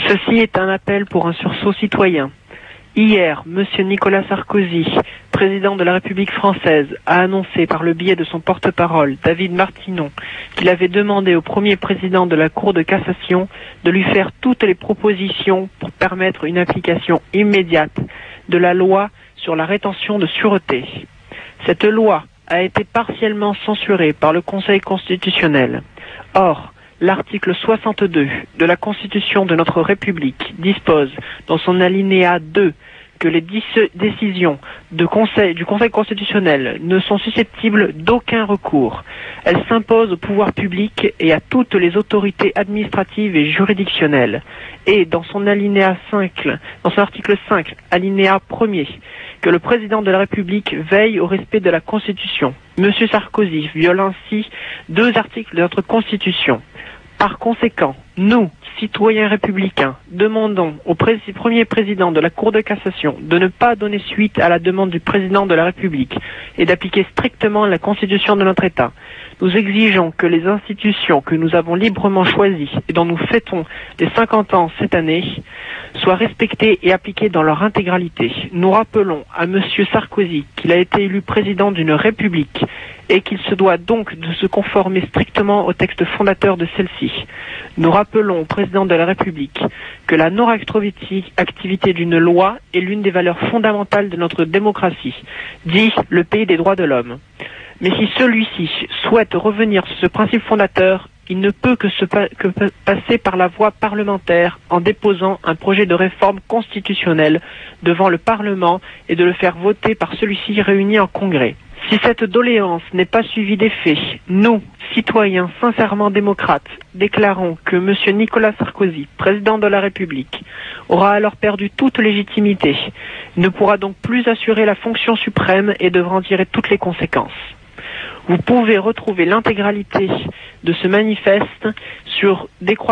Ceci est un appel pour un sursaut citoyen. Hier, M. Nicolas Sarkozy, président de la République française, a annoncé par le biais de son porte-parole, David Martinon, qu'il avait demandé au premier président de la Cour de cassation de lui faire toutes les propositions pour permettre une application immédiate de la loi sur la rétention de sûreté. Cette loi a été partiellement censurée par le Conseil constitutionnel. Or, l'article 62 de la Constitution de notre République dispose, dans son alinéa 2, que les décisions du Conseil constitutionnel ne sont susceptibles d'aucun recours. Elles s'imposent au pouvoir public et à toutes les autorités administratives et juridictionnelles. Et dans son alinéa 5, dans son article 5, alinéa 1er, que le président de la République veille au respect de la Constitution. M. Sarkozy viole ainsi 2 articles de notre Constitution. Par conséquent, nous, citoyens républicains, demandons au premier président de la Cour de cassation de ne pas donner suite à la demande du président de la République et d'appliquer strictement la Constitution de notre État. Nous exigeons que les institutions que nous avons librement choisies et dont nous fêtons les 50 ans cette année soient respectées et appliquées dans leur intégralité. Nous rappelons à M. Sarkozy qu'il a été élu président d'une République et qu'il se doit donc de se conformer strictement au texte fondateur de celle-ci. Nous rappelons au président de la République que la non-rétroactivité d'une loi est l'une des valeurs fondamentales de notre démocratie, dit le pays des droits de l'homme. Mais si celui-ci souhaite revenir sur ce principe fondateur, il ne peut que passer par la voie parlementaire en déposant un projet de réforme constitutionnelle devant le Parlement et de le faire voter par celui-ci réuni en congrès. Si cette doléance n'est pas suivie d'effet, nous, citoyens sincèrement démocrates, déclarons que M. Nicolas Sarkozy, président de la République, aura alors perdu toute légitimité, ne pourra donc plus assurer la fonction suprême et devra en tirer toutes les conséquences. Vous pouvez retrouver l'intégralité de ce manifeste sur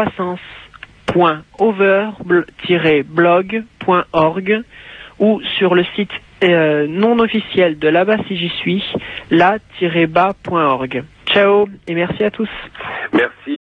décroissance.over-blog.org ou sur le site non officiel de là-bas si j'y suis, la-bas.org. Ciao et merci à tous. Merci.